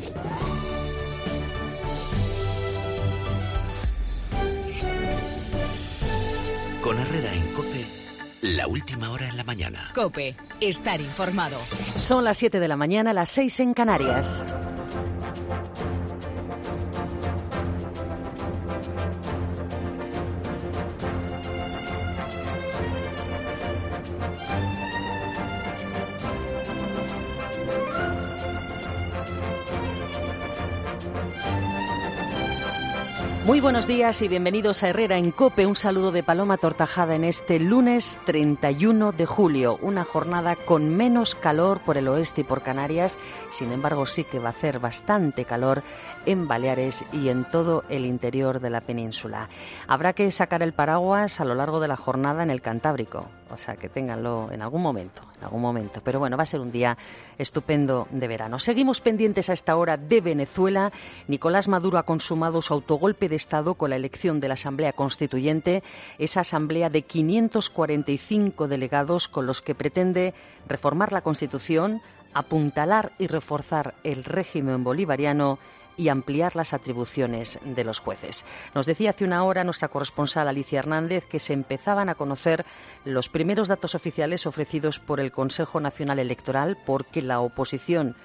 Con Herrera en COPE, la última hora en la mañana. COPE, estar informado. Son las 7 de la mañana, las 6 en Canarias. Muy buenos días y bienvenidos a Herrera en COPE. Un saludo de Paloma Tortajada en este lunes 31 de julio. Una jornada con menos calor por el oeste y por Canarias. Sin embargo, sí que va a hacer bastante calor en Baleares y en todo el interior de la península. Habrá que sacar el paraguas a lo largo de la jornada en el Cantábrico. O sea, que ténganlo en algún momento. Pero bueno, va a ser un día estupendo de verano. Seguimos pendientes a esta hora de Venezuela. Nicolás Maduro ha consumado su autogolpe de Estado con la elección de la Asamblea Constituyente, esa asamblea de 545 delegados con los que pretende reformar la Constitución, apuntalar y reforzar el régimen bolivariano y ampliar las atribuciones de los jueces. Nos decía hace una hora nuestra corresponsal Alicia Hernández que se empezaban a conocer los primeros datos oficiales ofrecidos por el Consejo Nacional Electoral porque la oposición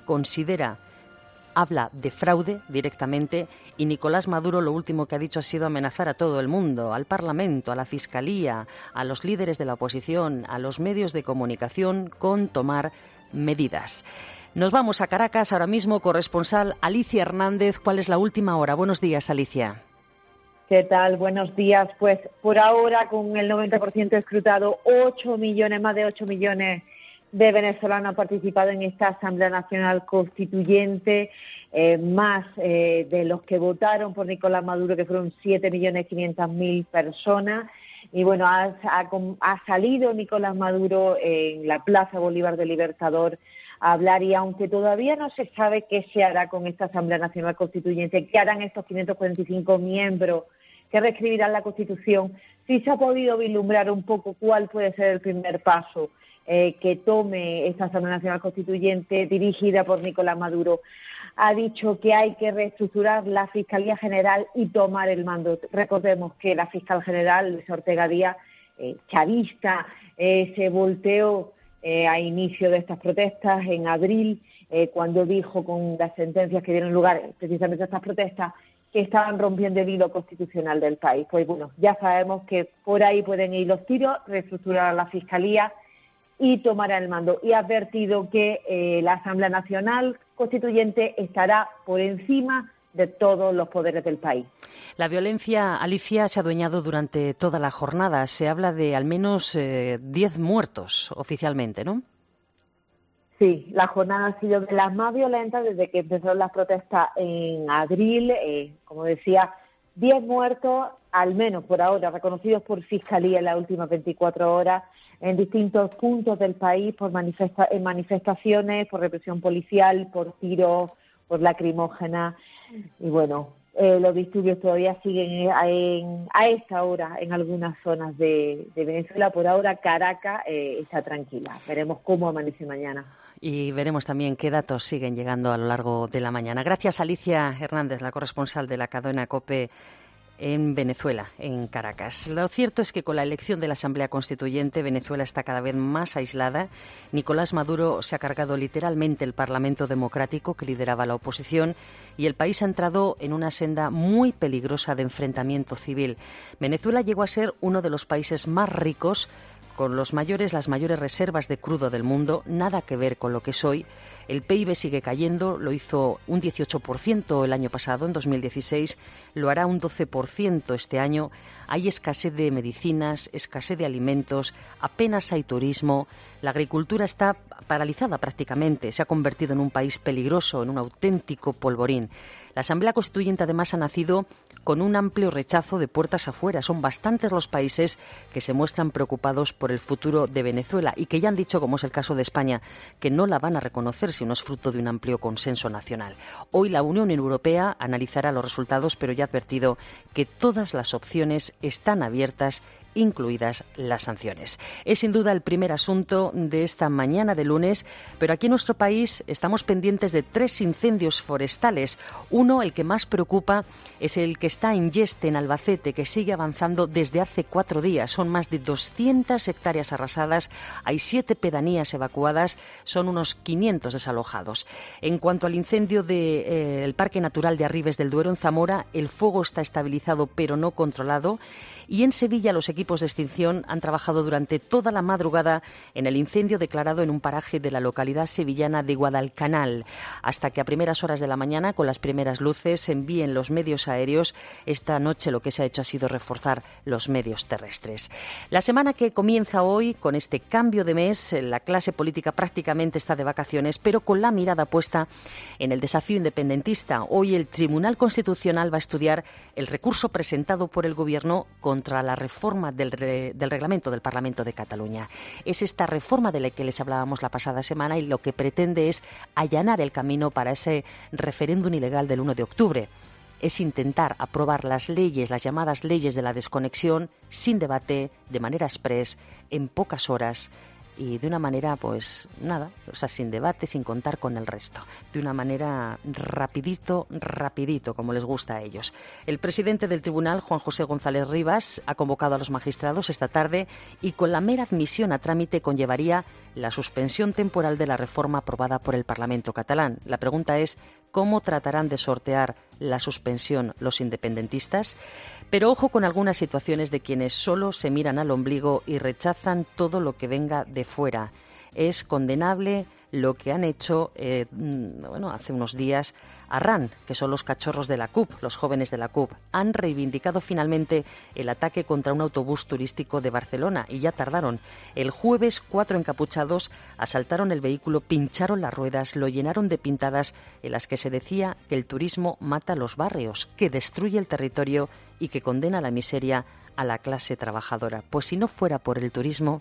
habla de fraude directamente y Nicolás Maduro lo último que ha dicho ha sido amenazar a todo el mundo, al Parlamento, a la Fiscalía, a los líderes de la oposición, a los medios de comunicación con tomar medidas. Nos vamos a Caracas ahora mismo, corresponsal Alicia Hernández. ¿Cuál es la última hora? Buenos días, Alicia. ¿Qué tal? Buenos días. Pues por ahora, con el 90% escrutado, más de 8 millones de venezolanos han participado en esta Asamblea Nacional Constituyente, más de los que votaron por Nicolás Maduro, que fueron 7.500.000 personas. Y bueno, ha salido Nicolás Maduro en la Plaza Bolívar del Libertador a hablar, y aunque todavía no se sabe qué se hará con esta Asamblea Nacional Constituyente, qué harán estos 545 miembros que reescribirán la Constitución, sí se ha podido vislumbrar un poco cuál puede ser el primer paso que tome esta Asamblea Nacional Constituyente dirigida por Nicolás Maduro. Ha dicho que hay que reestructurar la Fiscalía General y tomar el mando. Recordemos que la fiscal general, Luisa Ortega Díaz, chavista, se volteó a inicio de estas protestas en abril, cuando dijo con las sentencias que dieron lugar precisamente a estas protestas que estaban rompiendo el hilo constitucional del país. Pues bueno, ya sabemos que por ahí pueden ir los tiros, reestructurar la Fiscalía y tomar el mando. Y ha advertido que la Asamblea Nacional Constituyente estará por encima de todos los poderes del país. La violencia, Alicia, se ha adueñado durante toda la jornada. Se habla de al menos 10 muertos oficialmente, ¿no? Sí, la jornada ha sido de las más violentas desde que empezaron las protestas en abril. Como decía, 10 muertos, al menos por ahora, reconocidos por Fiscalía en las últimas 24 horas, en distintos puntos del país, en manifestaciones, por represión policial, por tiros, por lacrimógenas. Y bueno, los disturbios todavía siguen a esta hora en algunas zonas de Venezuela. Por ahora Caracas está tranquila. Veremos cómo amanece mañana. Y veremos también qué datos siguen llegando a lo largo de la mañana. Gracias, Alicia Hernández, la corresponsal de la cadena COPE en Venezuela, en Caracas. Lo cierto es que con la elección de la Asamblea Constituyente, Venezuela está cada vez más aislada. Nicolás Maduro se ha cargado literalmente el Parlamento democrático que lideraba la oposición y el país ha entrado en una senda muy peligrosa de enfrentamiento civil. Venezuela llegó a ser uno de los países más ricos, con las mayores reservas de crudo del mundo, nada que ver con lo que es hoy. El PIB sigue cayendo, lo hizo un 18% el año pasado, en 2016, lo hará un 12% este año. Hay escasez de medicinas, escasez de alimentos, apenas hay turismo, la agricultura está paralizada prácticamente, se ha convertido en un país peligroso, en un auténtico polvorín. La Asamblea Constituyente además ha nacido con un amplio rechazo de puertas afuera. Son bastantes los países que se muestran preocupados por el futuro de Venezuela y que ya han dicho, como es el caso de España, que no la van a reconocer si no es fruto de un amplio consenso nacional. Hoy la Unión Europea analizará los resultados, pero ya ha advertido que todas las opciones están abiertas incluidas las sanciones. Es sin duda el primer asunto de esta mañana de lunes, pero aquí en nuestro país estamos pendientes de 3 incendios forestales. Uno, el que más preocupa, es el que está en Yeste, en Albacete, que sigue avanzando desde hace 4 días. Son más de 200 hectáreas arrasadas, hay 7 pedanías evacuadas, son unos 500 desalojados. En cuanto al incendio del Parque Natural de Arribes del Duero, en Zamora, el fuego está estabilizado pero no controlado. Y en Sevilla los equipos de extinción han trabajado durante toda la madrugada en el incendio declarado en un paraje de la localidad sevillana de Guadalcanal, hasta que a primeras horas de la mañana, con las primeras luces, se envíen los medios aéreos. Esta noche lo que se ha hecho ha sido reforzar los medios terrestres. La semana que comienza hoy, con este cambio de mes, la clase política prácticamente está de vacaciones, pero con la mirada puesta en el desafío independentista. Hoy el Tribunal Constitucional va a estudiar el recurso presentado por el Gobierno contra la reforma del reglamento del Parlamento de Cataluña. Es esta reforma de la que les hablábamos la pasada semana y lo que pretende es allanar el camino para ese referéndum ilegal del 1 de octubre. Es intentar aprobar las leyes, las llamadas leyes de la desconexión, sin debate, de manera exprés, en pocas horas y de una manera, sin debate, sin contar con el resto. De una manera rapidito, como les gusta a ellos. El presidente del tribunal, Juan José González Rivas, ha convocado a los magistrados esta tarde y con la mera admisión a trámite conllevaría la suspensión temporal de la reforma aprobada por el Parlamento catalán. La pregunta es, ¿cómo tratarán de sortear la suspensión los independentistas? Pero ojo con algunas situaciones de quienes solo se miran al ombligo y rechazan todo lo que venga de fuera. Es condenable lo que han hecho hace unos días a RAN, que son los cachorros de la CUP, los jóvenes de la CUP. Han reivindicado finalmente el ataque contra un autobús turístico de Barcelona y ya tardaron. El jueves 4 encapuchados asaltaron el vehículo, pincharon las ruedas, lo llenaron de pintadas en las que se decía que el turismo mata los barrios, que destruye el territorio y que condena a la miseria a la clase trabajadora. Pues si no fuera por el turismo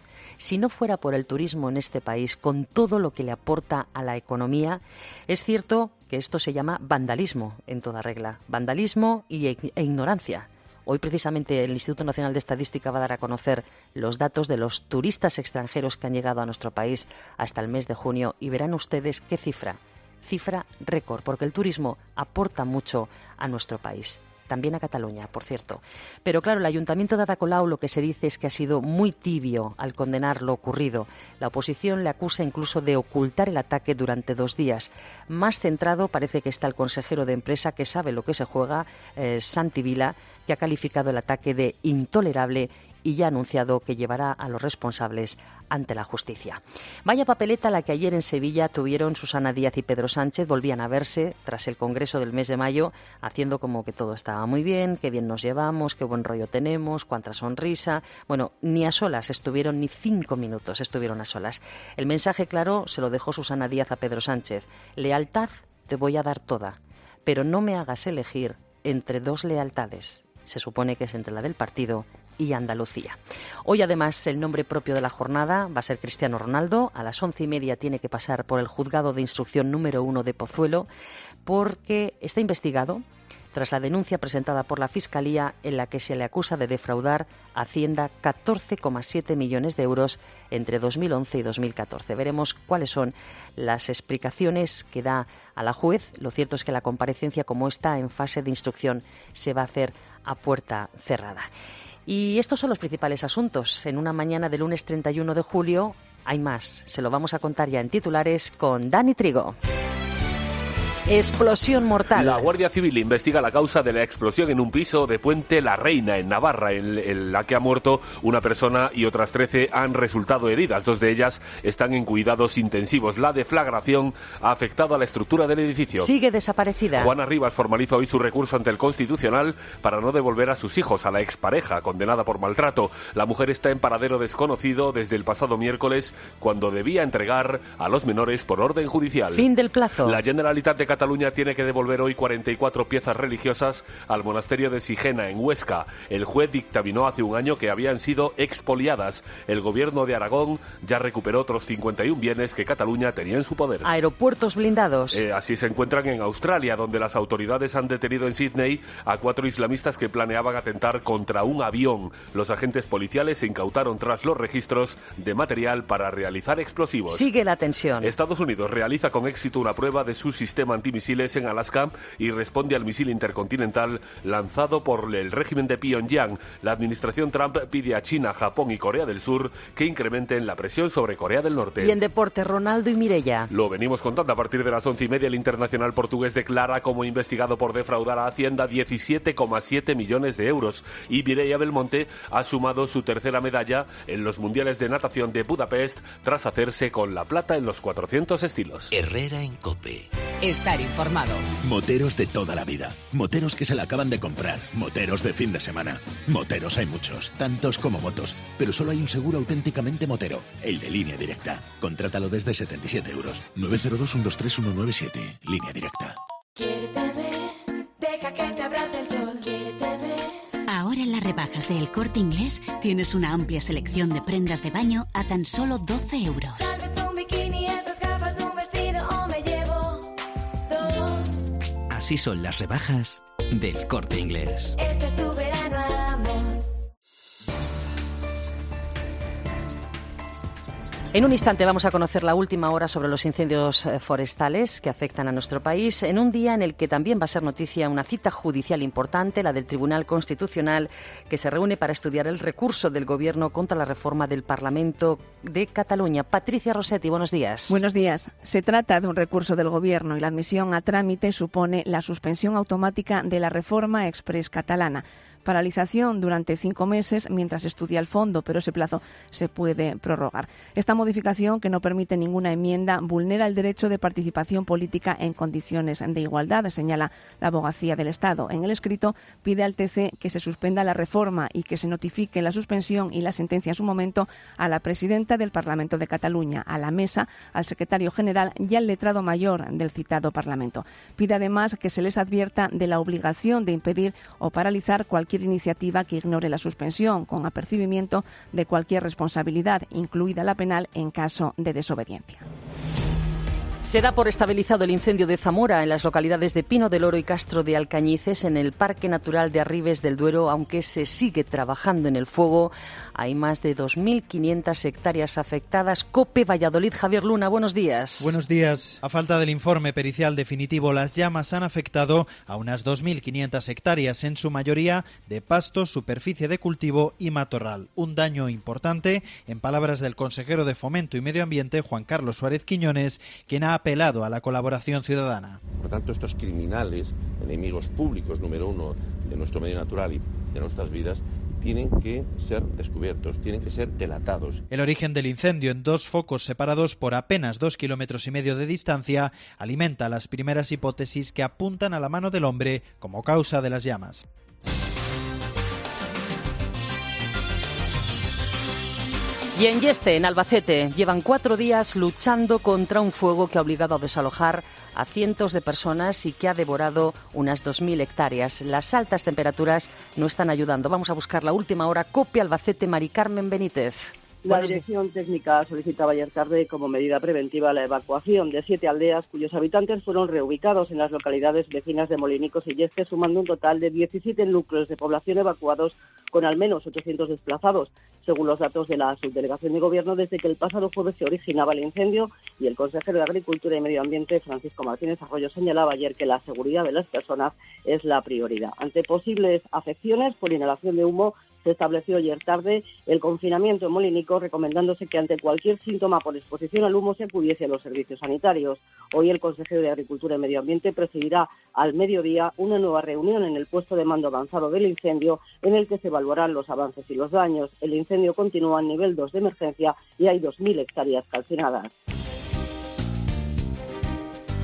en este país, con todo lo que le aporta a la economía, es cierto que esto se llama vandalismo en toda regla. Vandalismo e ignorancia. Hoy precisamente el Instituto Nacional de Estadística va a dar a conocer los datos de los turistas extranjeros que han llegado a nuestro país hasta el mes de junio y verán ustedes qué cifra récord, porque el turismo aporta mucho a nuestro país. También a Cataluña, por cierto. Pero claro, el Ayuntamiento de Ada Colau lo que se dice es que ha sido muy tibio al condenar lo ocurrido. La oposición le acusa incluso de ocultar el ataque durante 2 días. Más centrado parece que está el consejero de Empresa, que sabe lo que se juega, Santi Vila, que ha calificado el ataque de intolerable y ya ha anunciado que llevará a los responsables ante la justicia. Vaya papeleta la que ayer en Sevilla tuvieron Susana Díaz y Pedro Sánchez. Volvían a verse tras el Congreso del mes de mayo, haciendo como que todo estaba muy bien, qué bien nos llevamos, qué buen rollo tenemos, cuánta sonrisa. Bueno, ni a solas estuvieron, ni 5 minutos estuvieron a solas. El mensaje claro se lo dejó Susana Díaz a Pedro Sánchez. Lealtad te voy a dar toda, pero no me hagas elegir entre 2 lealtades. Se supone que es entre la del partido y Andalucía. Hoy, además, el nombre propio de la jornada va a ser Cristiano Ronaldo. A las 11:30 tiene que pasar por el juzgado de instrucción número 1 de Pozuelo porque está investigado tras la denuncia presentada por la Fiscalía en la que se le acusa de defraudar a Hacienda 14,7 millones de euros entre 2011 y 2014. Veremos cuáles son las explicaciones que da a la juez. Lo cierto es que la comparecencia, como está en fase de instrucción, se va a hacer a puerta cerrada. Y estos son los principales asuntos. En una mañana de lunes 31 de julio hay más. Se lo vamos a contar ya en titulares con Dani Trigo. Explosión mortal. La Guardia Civil investiga la causa de la explosión en un piso de Puente la Reina, en Navarra, en la que ha muerto una persona y otras 13 han resultado heridas. 2 de ellas están en cuidados intensivos. La deflagración ha afectado a la estructura del edificio. Sigue desaparecida. Juana Rivas formaliza hoy su recurso ante el Constitucional para no devolver a sus hijos a la expareja, condenada por maltrato. La mujer está en paradero desconocido desde el pasado miércoles, cuando debía entregar a los menores por orden judicial. Fin del plazo. La Generalitat de Cataluña tiene que devolver hoy 44 piezas religiosas al monasterio de Sigena, en Huesca. El juez dictaminó hace un año que habían sido expoliadas. El gobierno de Aragón ya recuperó otros 51 bienes que Cataluña tenía en su poder. Aeropuertos blindados. Así se encuentran en Australia, donde las autoridades han detenido en Sydney a 4 islamistas que planeaban atentar contra un avión. Los agentes policiales se incautaron tras los registros de material para realizar explosivos. Sigue la tensión. Estados Unidos realiza con éxito una prueba de su sistema antimisiles en Alaska y responde al misil intercontinental lanzado por el régimen de Pyongyang. La administración Trump pide a China, Japón y Corea del Sur que incrementen la presión sobre Corea del Norte. Y en deporte, Ronaldo y Mireia. Lo venimos contando. A partir de las 11:30, el internacional portugués declara como investigado por defraudar a Hacienda 17,7 millones de euros. Y Mireia Belmonte ha sumado su tercera medalla en los Mundiales de Natación de Budapest tras hacerse con la plata en los 400 estilos. Herrera en COPE. Estar informado. Moteros de toda la vida. Moteros que se la acaban de comprar. Moteros de fin de semana. Moteros hay muchos, tantos como motos. Pero solo hay un seguro auténticamente motero. El de Línea Directa. Contrátalo desde 77 euros. 902-123-197. Línea Directa. Quiérteme, deja que te abrace el sol. Quiérteme. Ahora en las rebajas de El Corte Inglés tienes una amplia selección de prendas de baño a tan solo 12 euros. Un bikini, esas gafas, un vestido o me llevo dos. Así son las rebajas del Corte Inglés. Este es tu verano, amor. En un instante vamos a conocer la última hora sobre los incendios forestales que afectan a nuestro país, en un día en el que también va a ser noticia una cita judicial importante, la del Tribunal Constitucional, que se reúne para estudiar el recurso del Gobierno contra la reforma del Parlamento de Cataluña. Patricia Rossetti, buenos días. Buenos días. Se trata de un recurso del Gobierno y la admisión a trámite supone la suspensión automática de la reforma exprés catalana. Paralización durante 5 meses mientras estudia el fondo, pero ese plazo se puede prorrogar. Esta modificación, que no permite ninguna enmienda, vulnera el derecho de participación política en condiciones de igualdad, señala la Abogacía del Estado. En el escrito pide al TC que se suspenda la reforma y que se notifique la suspensión y la sentencia en su momento a la presidenta del Parlamento de Cataluña, a la Mesa, al secretario general y al letrado mayor del citado Parlamento. Pide además que se les advierta de la obligación de impedir o paralizar cualquier iniciativa que ignore la suspensión, con apercibimiento de cualquier responsabilidad, incluida la penal en caso de desobediencia. Se da por estabilizado el incendio de Zamora en las localidades de Pino del Oro y Castro de Alcañices, en el Parque Natural de Arribes del Duero, aunque se sigue trabajando en el fuego. Hay más de 2.500 hectáreas afectadas. COPE Valladolid, Javier Luna, buenos días. Buenos días. A falta del informe pericial definitivo, las llamas han afectado a unas 2.500 hectáreas, en su mayoría de pasto, superficie de cultivo y matorral. Un daño importante, en palabras del consejero de Fomento y Medio Ambiente, Juan Carlos Suárez Quiñones, quien ha apelado a la colaboración ciudadana. Por tanto, estos criminales, enemigos públicos número uno de nuestro medio natural y de nuestras vidas, tienen que ser descubiertos, tienen que ser delatados. El origen del incendio, en 2 focos separados por apenas 2,5 kilómetros de distancia, alimenta las primeras hipótesis que apuntan a la mano del hombre como causa de las llamas. Y en Yeste, en Albacete, llevan 4 días luchando contra un fuego que ha obligado a desalojar a cientos de personas y que ha devorado unas 2.000 hectáreas. Las altas temperaturas no están ayudando. Vamos a buscar la última hora. COPE Albacete, Mari Carmen Benítez. La Dirección Técnica solicitaba ayer tarde como medida preventiva la evacuación de 7 aldeas cuyos habitantes fueron reubicados en las localidades vecinas de Molinicos y Yeste, sumando un total de 17 núcleos de población evacuados con al menos 800 desplazados, según los datos de la Subdelegación de Gobierno, desde que el pasado jueves se originaba el incendio. Y el consejero de Agricultura y Medio Ambiente, Francisco Martínez Arroyo, señalaba ayer que la seguridad de las personas es la prioridad. Ante posibles afecciones por inhalación de humo, se estableció ayer tarde el confinamiento en Molinico, recomendándose que ante cualquier síntoma por exposición al humo se acudiese a los servicios sanitarios. Hoy el consejero de Agricultura y Medio Ambiente presidirá al mediodía una nueva reunión en el puesto de mando avanzado del incendio, en el que se evaluarán los avances y los daños. El incendio continúa en nivel 2 de emergencia y hay 2.000 hectáreas calcinadas.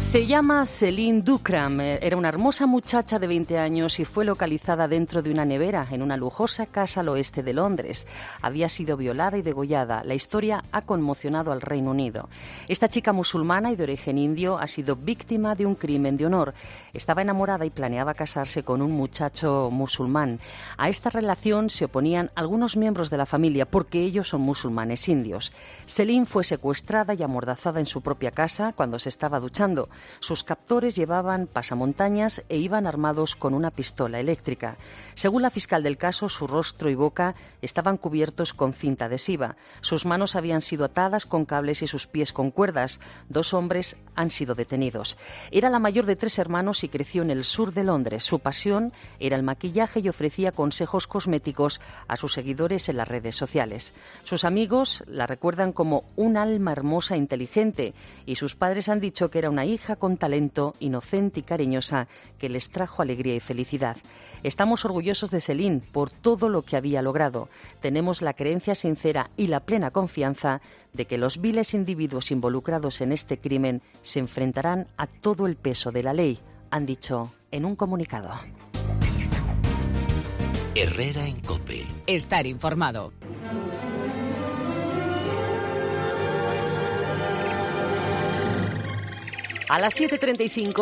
Se llama Céline Dukram, era una hermosa muchacha de 20 años y fue localizada dentro de una nevera en una lujosa casa al oeste de Londres. Había sido violada y degollada. La historia ha conmocionado al Reino Unido. Esta chica musulmana y de origen indio ha sido víctima de un crimen de honor. Estaba enamorada y planeaba casarse con un muchacho musulmán. A esta relación se oponían algunos miembros de la familia porque ellos son musulmanes indios. Céline fue secuestrada y amordazada en su propia casa cuando se estaba duchando. Sus captores llevaban pasamontañas e iban armados con una pistola eléctrica. Según la fiscal del caso, su rostro y boca estaban cubiertos con cinta adhesiva. Sus manos habían sido atadas con cables y sus pies con cuerdas. 2 hombres han sido detenidos. Era la mayor de 3 hermanos y creció en el sur de Londres. Su pasión era el maquillaje y ofrecía consejos cosméticos a sus seguidores en las redes sociales. Sus amigos la recuerdan como un alma hermosa e inteligente y sus padres han dicho que era una hija con talento, inocente y cariñosa, que les trajo alegría y felicidad. Estamos orgullosos de Céline por todo lo que había logrado. Tenemos la creencia sincera y la plena confianza de que los viles individuos involucrados en este crimen se enfrentarán a todo el peso de la ley, han dicho en un comunicado. Herrera en COPE. Estar informado. A las 7:35,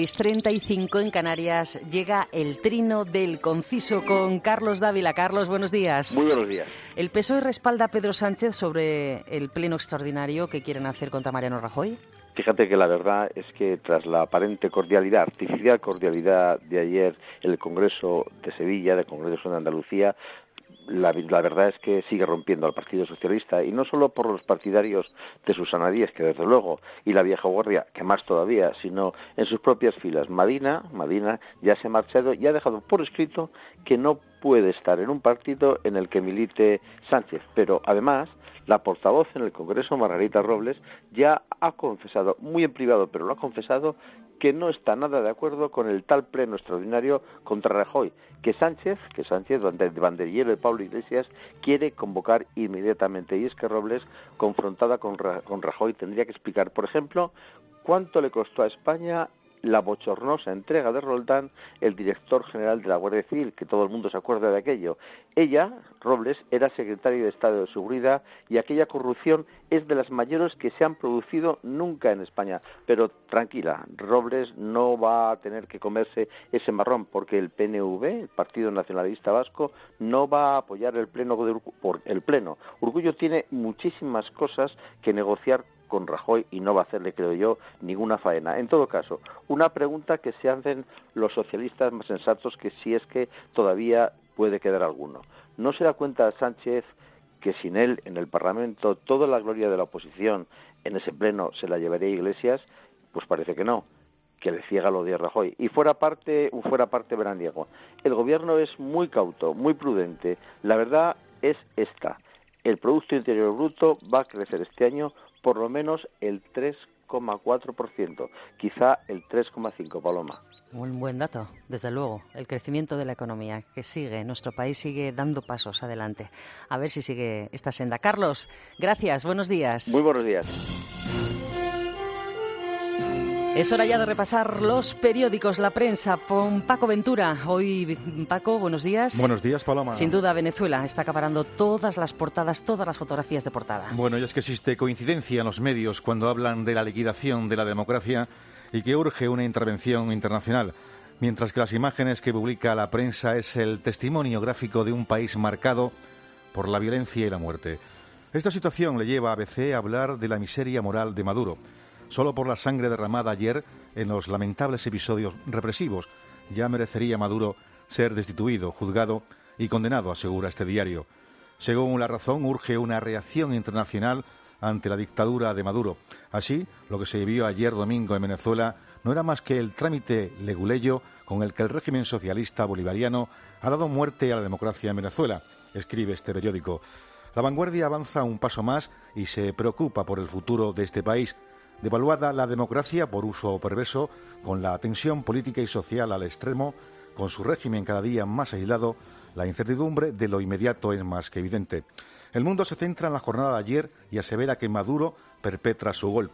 6:35 en Canarias, llega el trino del conciso con Carlos Dávila. Carlos, buenos días. Muy buenos días. ¿El PSOE respalda a Pedro Sánchez sobre el pleno extraordinario que quieren hacer contra Mariano Rajoy? Fíjate que la verdad es que tras la aparente cordialidad, artificial cordialidad de ayer en el Congreso de Sevilla, del Congreso de Andalucía, la verdad es que sigue rompiendo al Partido Socialista, y no solo por los partidarios de Susana Díaz, que desde luego, y la vieja guardia, que más todavía, sino en sus propias filas. Madina ya se ha marchado y ha dejado por escrito que no puede estar en un partido en el que milite Sánchez, pero además la portavoz en el Congreso, Margarita Robles, ya ha confesado, muy en privado, pero lo ha confesado, que no está nada de acuerdo con el tal pleno extraordinario contra Rajoy, que Sánchez, banderillero de Pablo Iglesias, quiere convocar inmediatamente. Y es que Robles, confrontada con Rajoy, tendría que explicar, por ejemplo, cuánto le costó a España la bochornosa entrega de Roldán, el director general de la Guardia Civil, que todo el mundo se acuerda de aquello. Ella, Robles, era secretaria de Estado de Seguridad y aquella corrupción es de las mayores que se han producido nunca en España. Pero tranquila, Robles no va a tener que comerse ese marrón porque el PNV, el Partido Nacionalista Vasco, no va a apoyar el pleno. Urkullu tiene muchísimas cosas que negociar con Rajoy y no va a hacerle, creo yo, ninguna faena. En todo caso, una pregunta que se hacen los socialistas más sensatos, que si es que todavía puede quedar alguno. ¿No se da cuenta Sánchez que sin él en el Parlamento toda la gloria de la oposición en ese pleno se la llevaría Iglesias? Pues parece que no, que le ciega lo de Rajoy. Y fuera parte veraniego. El gobierno es muy cauto, muy prudente. La verdad es esta: el Producto Interior Bruto va a crecer este año por lo menos el 3,4%, quizá el 3,5%, Paloma. Un buen dato, desde luego. El crecimiento de la economía que sigue, nuestro país sigue dando pasos adelante. A ver si sigue esta senda. Carlos, gracias, buenos días. Muy buenos días. Es hora ya de repasar los periódicos, la prensa, con Paco Ventura. Hoy, Paco, buenos días. Buenos días, Paloma. Sin duda, Venezuela está acaparando todas las portadas, todas las fotografías de portada. Bueno, y es que existe coincidencia en los medios cuando hablan de la liquidación de la democracia y que urge una intervención internacional, mientras que las imágenes que publica la prensa es el testimonio gráfico de un país marcado por la violencia y la muerte. Esta situación le lleva a ABC a hablar de la miseria moral de Maduro. Solo por la sangre derramada ayer en los lamentables episodios represivos ya merecería Maduro ser destituido, juzgado y condenado, asegura este diario. Según La Razón, urge una reacción internacional ante la dictadura de Maduro. Así, lo que se vivió ayer domingo en Venezuela no era más que el trámite leguleyo con el que el régimen socialista bolivariano ha dado muerte a la democracia en Venezuela, escribe este periódico. La Vanguardia avanza un paso más y se preocupa por el futuro de este país. Devaluada la democracia por uso perverso, con la tensión política y social al extremo, con su régimen cada día más aislado, la incertidumbre de lo inmediato es más que evidente. El Mundo se centra en la jornada de ayer y asevera que Maduro perpetra su golpe.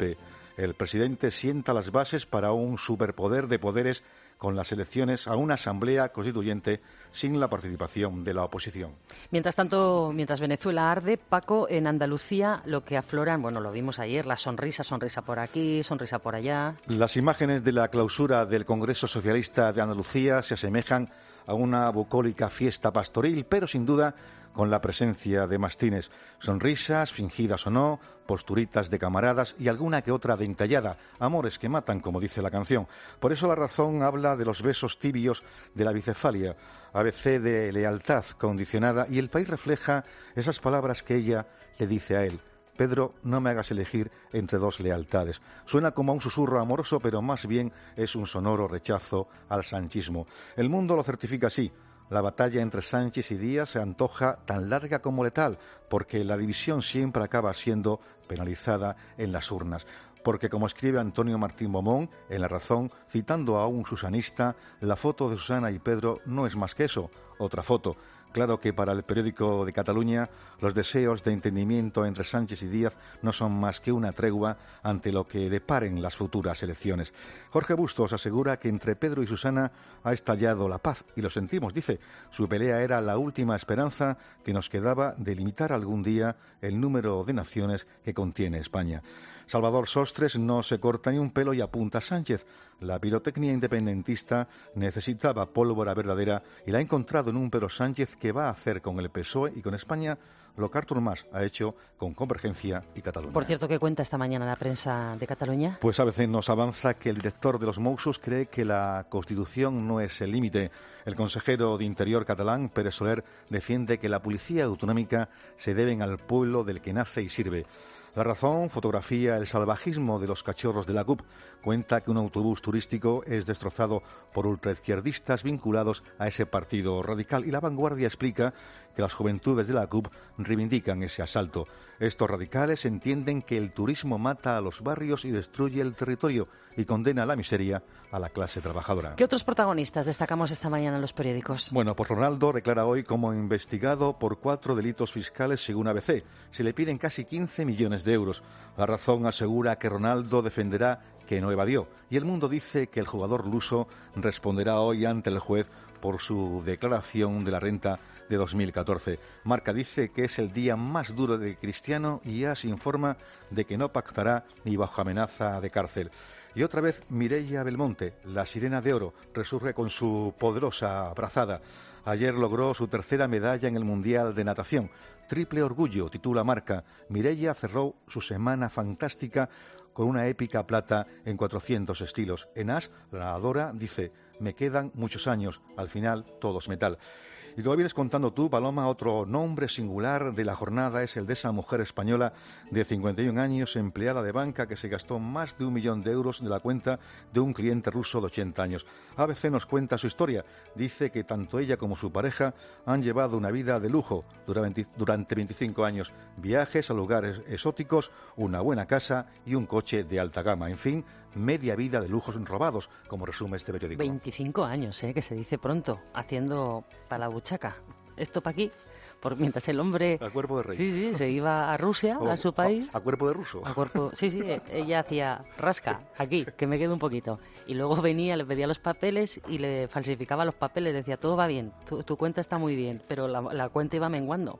El presidente sienta las bases para un superpoder de poderes con las elecciones a una asamblea constituyente sin la participación de la oposición. Mientras tanto, mientras Venezuela arde, Paco, en Andalucía lo que afloran, bueno, lo vimos ayer, la sonrisa por aquí, sonrisa por allá. Las imágenes de la clausura del Congreso Socialista de Andalucía se asemejan a una bucólica fiesta pastoril, pero sin duda con la presencia de mastines. Sonrisas, fingidas o no, posturitas de camaradas y alguna que otra dentellada. Amores que matan, como dice la canción. Por eso La Razón habla de los besos tibios de la bicefalia, ABC de lealtad condicionada, y El País refleja esas palabras que ella le dice a él. Pedro, no me hagas elegir entre dos lealtades. Suena como un susurro amoroso, pero más bien es un sonoro rechazo al sanchismo. El mundo lo certifica así. La batalla entre Sánchez y Díaz se antoja tan larga como letal, porque la división siempre acaba siendo penalizada en las urnas. Porque, como escribe Antonio Martín Beaumont en La Razón, citando a un susanista, la foto de Susana y Pedro no es más que eso, otra foto. Claro que para el periódico de Cataluña los deseos de entendimiento entre Sánchez y Díaz no son más que una tregua ante lo que deparen las futuras elecciones. Jorge Bustos asegura que entre Pedro y Susana ha estallado la paz, y lo sentimos, dice. Su pelea era la última esperanza que nos quedaba de limitar algún día el número de naciones que contiene España. Salvador Sostres no se corta ni un pelo y apunta a Sánchez. La pirotecnia independentista necesitaba pólvora verdadera y la ha encontrado en un Pedro Sánchez que va a hacer con el PSOE y con España lo que Artur Mas ha hecho con Convergencia y Cataluña. Por cierto, ¿qué cuenta esta mañana la prensa de Cataluña? Pues ABC nos avanza que el director de los Mossos cree que la Constitución no es el límite. El consejero de Interior catalán, Pere Soler, defiende que la policía autonómica se deben al pueblo del que nace y sirve. La Razón fotografía el salvajismo de los cachorros de la CUP. Cuenta que un autobús turístico es destrozado por ultraizquierdistas vinculados a ese partido radical. Y La Vanguardia explica que las juventudes de la CUP reivindican ese asalto. Estos radicales entienden que el turismo mata a los barrios y destruye el territorio y condena a la miseria a la clase trabajadora. ¿Qué otros protagonistas destacamos esta mañana en los periódicos? Bueno, pues Ronaldo declara hoy como investigado por 4 delitos fiscales según ABC. Se le piden casi 15 millones de euros. La Razón asegura que Ronaldo defenderá que no evadió. Y El Mundo dice que el jugador luso responderá hoy ante el juez por su declaración de la renta de 2014. Marca dice que es el día más duro de Cristiano y AS informa de que no pactará ni bajo amenaza de cárcel. Y otra vez Mireia Belmonte, la sirena de oro, resurge con su poderosa brazada. Ayer logró su tercera medalla en el Mundial de Natación. Triple orgullo, titula Marca. Mireia cerró su semana fantástica con una épica plata en 400 estilos. En AS, la nadadora dice: me quedan muchos años, al final todos metal. Y como vienes contando tú, Paloma, otro nombre singular de la jornada es el de esa mujer española de 51 años, empleada de banca, que se gastó más de 1 millón de euros de la cuenta de un cliente ruso de 80 años. ABC nos cuenta su historia. Dice que tanto ella como su pareja han llevado una vida de lujo durante 25 años. Viajes a lugares exóticos, una buena casa y un coche de alta gama. En fin, media vida de lujos robados, como resume este periódico. 25 años, que se dice pronto, haciendo para la buchaca. Esto para aquí, mientras el hombre... A cuerpo de rey. Sí, se iba a Rusia, a su país. A cuerpo de ruso. Sí, ella hacía rasca, aquí, que me quede un poquito. Y luego venía, le pedía los papeles y le falsificaba los papeles. Decía, todo va bien, tu cuenta está muy bien, pero la cuenta iba menguando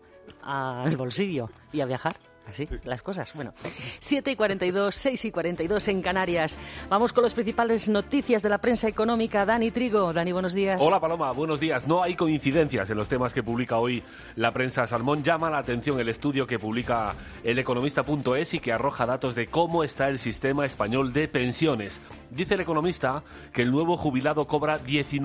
al bolsillo y a viajar. Así, las cosas. Bueno, 7:42, 6:42 en Canarias. Vamos con las principales noticias de la prensa económica. Dani Trigo. Dani, buenos días. Hola, Paloma, buenos días. No hay coincidencias en los temas que publica hoy la prensa Salmón. Llama la atención el estudio que publica eleconomista.es y que arroja datos de cómo está el sistema español de pensiones. Dice El Economista que el nuevo jubilado cobra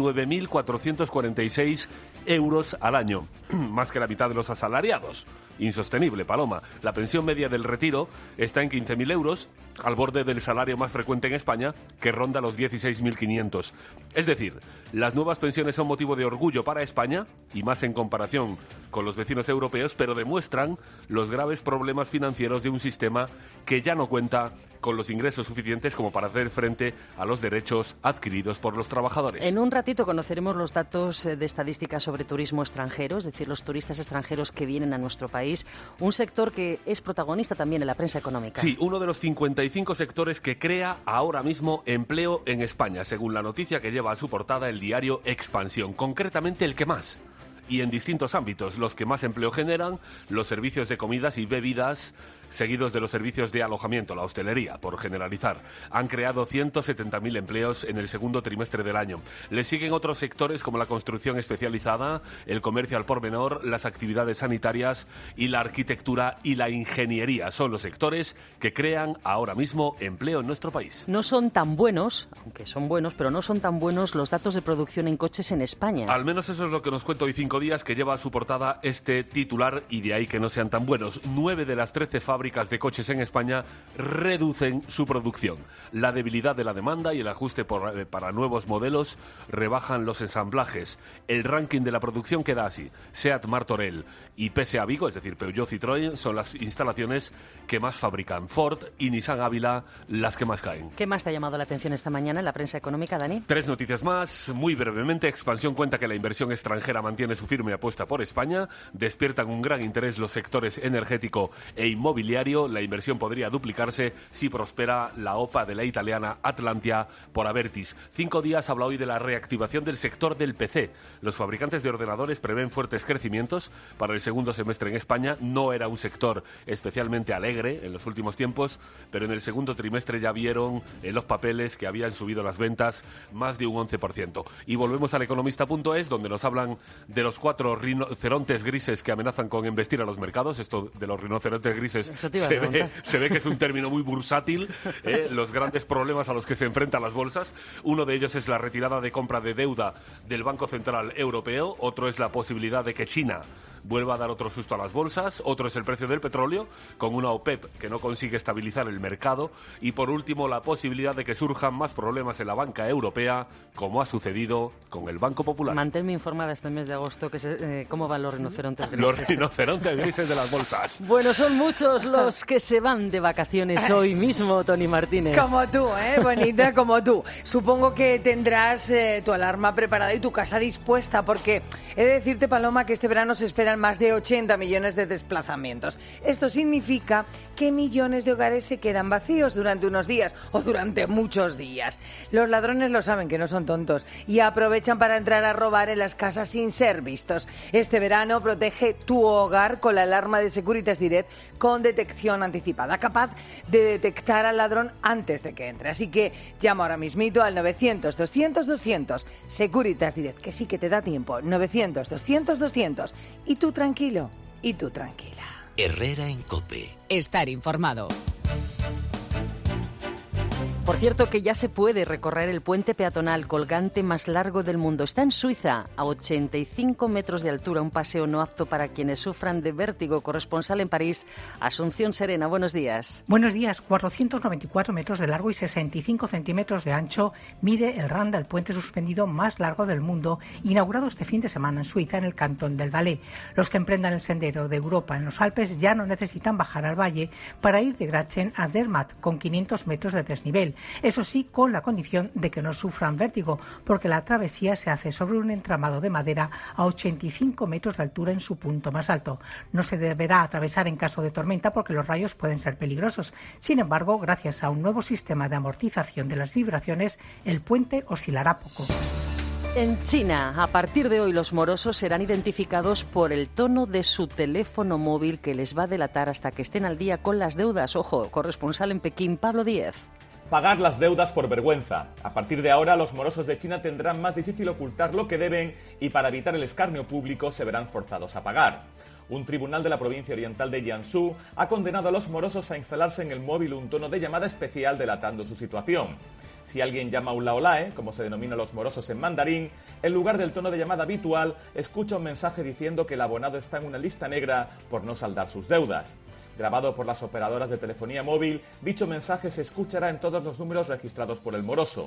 19.446 euros al año, más que la mitad de los asalariados. Insostenible, Paloma. La pensión media del retiro está en 15.000 euros, al borde del salario más frecuente en España, que ronda los 16.500. Es decir, las nuevas pensiones son motivo de orgullo para España, y más en comparación con los vecinos europeos, pero demuestran los graves problemas financieros de un sistema que ya no cuenta con los ingresos suficientes como para hacer frente a los derechos adquiridos por los trabajadores. En un ratito conoceremos los datos de estadística sobre turismo extranjero, es decir, los turistas extranjeros que vienen a nuestro país, un sector que es protagonista también en la prensa económica. Sí, uno de los 55 sectores que crea ahora mismo empleo en España, según la noticia que lleva a su portada el diario Expansión, concretamente el que más. Y en distintos ámbitos, los que más empleo generan, los servicios de comidas y bebidas, seguidos de los servicios de alojamiento, la hostelería, por generalizar. Han creado 170.000 empleos en el segundo trimestre del año. Le siguen otros sectores como la construcción especializada, el comercio al por menor, las actividades sanitarias y la arquitectura y la ingeniería. Son los sectores que crean ahora mismo empleo en nuestro país. No son tan buenos, aunque son buenos, pero no son tan buenos los datos de producción en coches en España. Al menos eso es lo que nos cuenta hoy 5 días, que lleva a su portada este titular, y de ahí que no sean tan buenos. 9 de las 13 fábricas de coches en España reducen su producción. La debilidad de la demanda y el ajuste para nuevos modelos rebajan los ensamblajes. El ranking de la producción queda así. Seat Martorell y PSA Vigo, es decir, Peugeot Citroën, son las instalaciones que más fabrican. Ford y Nissan Ávila las que más caen. ¿Qué más te ha llamado la atención esta mañana en la prensa económica, Dani? 3 noticias más, muy brevemente. Expansión cuenta que la inversión extranjera mantiene su firme apuesta por España. Despiertan un gran interés los sectores energético e inmobiliario. La inversión podría duplicarse si prospera la OPA de la italiana Atlantia por Abertis. 5 días habla hoy de la reactivación del sector del PC. Los fabricantes de ordenadores prevén fuertes crecimientos para el segundo semestre en España. No era un sector especialmente alegre en los últimos tiempos, pero en el segundo trimestre ya vieron en los papeles que habían subido las ventas más de un 11%. Y volvemos al economista.es, donde nos hablan de los 4 rinocerontes grises que amenazan con embestir a los mercados. Esto de los rinocerontes grises se ve que es un término muy bursátil, los grandes problemas a los que se enfrentan las bolsas. Uno de ellos es la retirada de compra de deuda del Banco Central Europeo, otro es la posibilidad de que China vuelva a dar otro susto a las bolsas, otro es el precio del petróleo, con una OPEP que no consigue estabilizar el mercado, y por último la posibilidad de que surjan más problemas en la banca europea, como ha sucedido con el Banco Popular. Manténme informada este mes de agosto cómo van los rinocerontes grises. Los rinocerontes grises de las bolsas. Bueno, son muchos los que se van de vacaciones hoy mismo, Toni Martínez. Como tú, bonita, como tú. Supongo que tendrás tu alarma preparada y tu casa dispuesta, porque he de decirte, Paloma, que este verano se esperan más de 80 millones de desplazamientos. Esto significa que millones de hogares se quedan vacíos durante unos días o durante muchos días. Los ladrones lo saben, que no son tontos, y aprovechan para entrar a robar en las casas sin ser vistos. Este verano protege tu hogar con la alarma de Securitas Direct con detección anticipada, capaz de detectar al ladrón antes de que entre. Así que llama ahora mismito al 900-200-200. Securitas Direct, que sí que te da tiempo. 900-200-200. Y tú tranquilo, y tú tranquila. Herrera en COPE. Estar informado. Por cierto, que ya se puede recorrer el puente peatonal colgante más largo del mundo. Está en Suiza, a 85 metros de altura, un paseo no apto para quienes sufran de vértigo. Corresponsal en París, Asunción Serena, buenos días. Buenos días. 494 metros de largo y 65 centímetros de ancho mide el Randa, el puente suspendido más largo del mundo, inaugurado este fin de semana en Suiza, en el cantón del Valais. Los que emprendan el sendero de Europa en los Alpes ya no necesitan bajar al valle para ir de Gratchen a Zermatt, con 500 metros de desnivel. Eso sí, con la condición de que no sufran vértigo, porque la travesía se hace sobre un entramado de madera a 85 metros de altura en su punto más alto. No se deberá atravesar en caso de tormenta porque los rayos pueden ser peligrosos. Sin embargo, gracias a un nuevo sistema de amortización de las vibraciones, el puente oscilará poco. En China, a partir de hoy, los morosos serán identificados por el tono de su teléfono móvil, que les va a delatar hasta que estén al día con las deudas. Ojo, corresponsal en Pekín, Pablo Díez. Pagar las deudas por vergüenza. A partir de ahora, los morosos de China tendrán más difícil ocultar lo que deben y para evitar el escarnio público se verán forzados a pagar. Un tribunal de la provincia oriental de Jiangsu ha condenado a los morosos a instalarse en el móvil un tono de llamada especial delatando su situación. Si alguien llama un laolae, como se denomina a los morosos en mandarín, en lugar del tono de llamada habitual, escucha un mensaje diciendo que el abonado está en una lista negra por no saldar sus deudas. Grabado por las operadoras de telefonía móvil, dicho mensaje se escuchará en todos los números registrados por el moroso.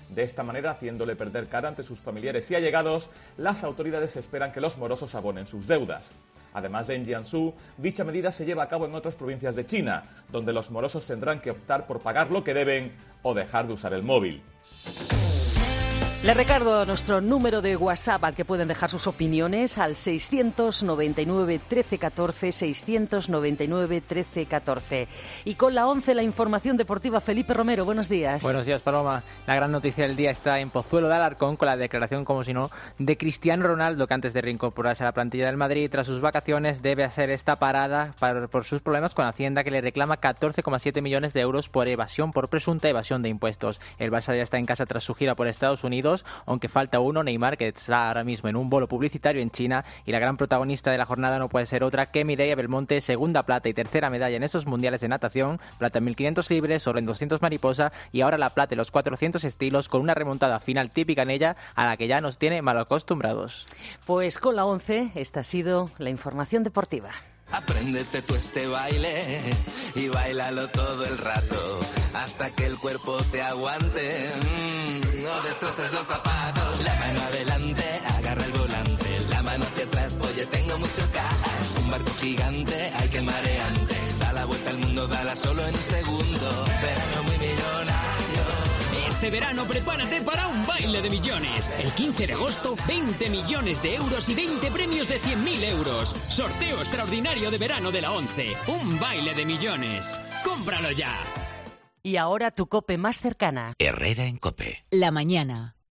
De esta manera, haciéndole perder cara ante sus familiares y allegados, las autoridades esperan que los morosos abonen sus deudas. Además de en Jiangsu, dicha medida se lleva a cabo en otras provincias de China, donde los morosos tendrán que optar por pagar lo que deben o dejar de usar el móvil. Les recuerdo nuestro número de WhatsApp al que pueden dejar sus opiniones al 699 1314, 699 1314. Y con la 11, la información deportiva. Felipe Romero, buenos días. Buenos días, Paloma. La gran noticia del día está en Pozuelo de Alarcón con la declaración, como si no, de Cristiano Ronaldo, que antes de reincorporarse a la plantilla del Madrid tras sus vacaciones debe hacer esta parada por sus problemas con Hacienda, que le reclama 14,7 millones de euros por presunta evasión de impuestos. El Barça ya está en casa tras su gira por Estados Unidos, aunque falta uno, Neymar, que está ahora mismo en un bolo publicitario en China, y la gran protagonista de la jornada no puede ser otra que Mireia Belmonte, segunda plata y tercera medalla en esos mundiales de natación, plata en 1500 libres, oro en 200 mariposa y ahora la plata en los 400 estilos, con una remontada final típica en ella a la que ya nos tiene mal acostumbrados. Pues con la 11, esta ha sido la información deportiva. Apréndete tú este baile y bailalo todo el rato hasta que el cuerpo te aguante. No destroces los zapatos. La mano adelante, agarra el volante. La mano hacia atrás, oye, tengo mucho gas. Un barco gigante, ay que mareante. Da la vuelta al mundo, dala solo en un segundo. Verano muy millonario. Este verano prepárate para un baile de millones. El 15 de agosto, 20 millones de euros y 20 premios de 100.000 euros. Sorteo extraordinario de verano de la 11. Un baile de millones. ¡Cómpralo ya! Y ahora tu COPE más cercana. Herrera en COPE. La mañana.